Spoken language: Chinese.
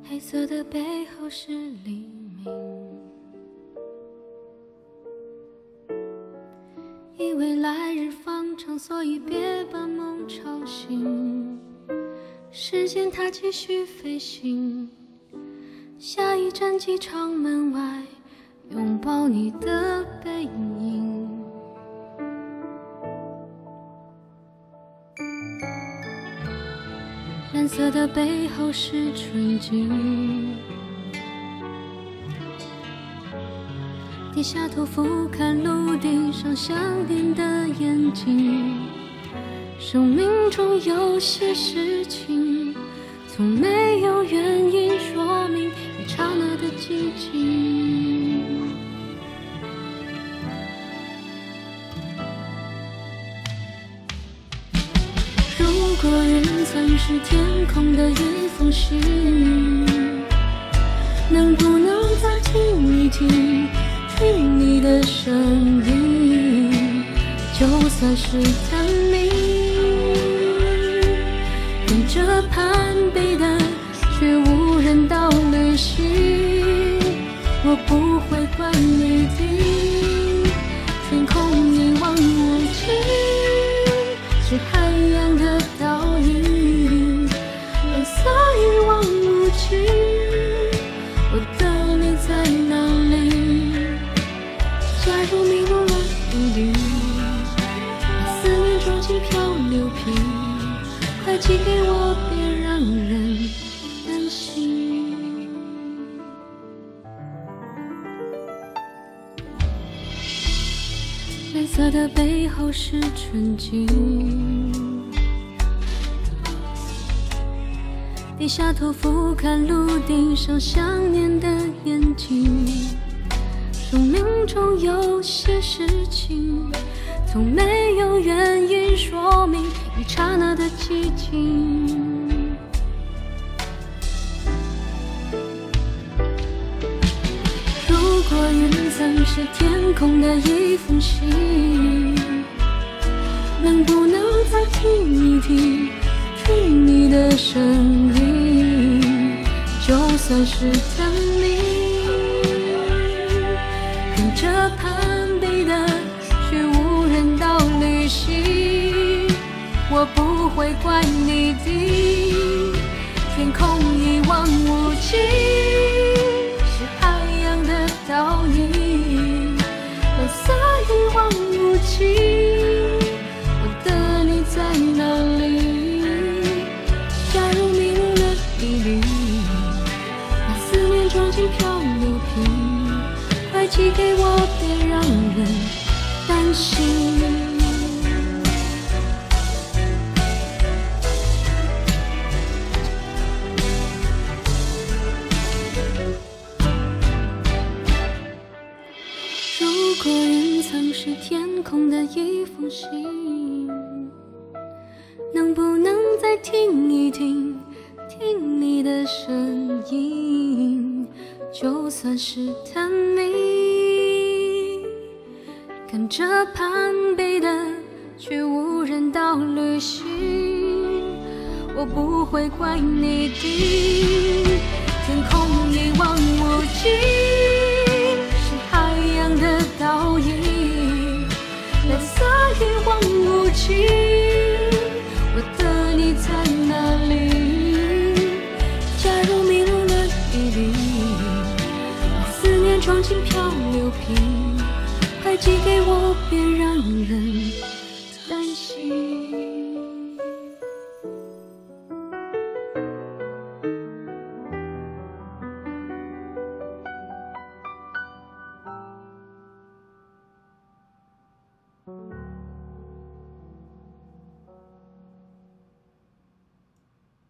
黑色的背后是黎明，以为来日方长，所以别把梦吵醒。时间它继续飞行，下一站机场门外，拥抱你的背影。蓝色的背后是纯净，低下头俯瞰陆地上相连的眼睛。生命中有些事情，从没有原因说明一刹那的寂静。如果云层是天空的一封信，能不能再听一听你的声音？就算是探秘，跟着攀比的却无人道旅行，我不会怪你的天空一望无际，是海洋的倒影，蓝色一望无际，我的你在哪里？假如迷路了一里，把思念装进漂流瓶，快寄给我，别让人担心。蓝色的背后是纯净，低下头俯瞰陆地上想念的眼睛。生命中有些事情，从没有原因说明一刹那的寂静。如果云层是天空的一封信，能不能再听一听你的声音？就算是探秘，跟着攀比的却无人道旅行，我不会怪你的天空一望无际，是海洋的倒影，蓝色一望无际，我的你在哪里？假如迷路了一里，把思念装进漂流瓶，快寄给我，别让人担心。如果云层是天空的一封信，能不能再听一听你的声音？就算是探秘，跟着攀比的却无人道旅行，我不会怪你的天空一望无际，是海洋的倒影，蓝色一望无际，我的你在哪里？假如迷路了一里，把思念装进漂流瓶，快寄给我，别让人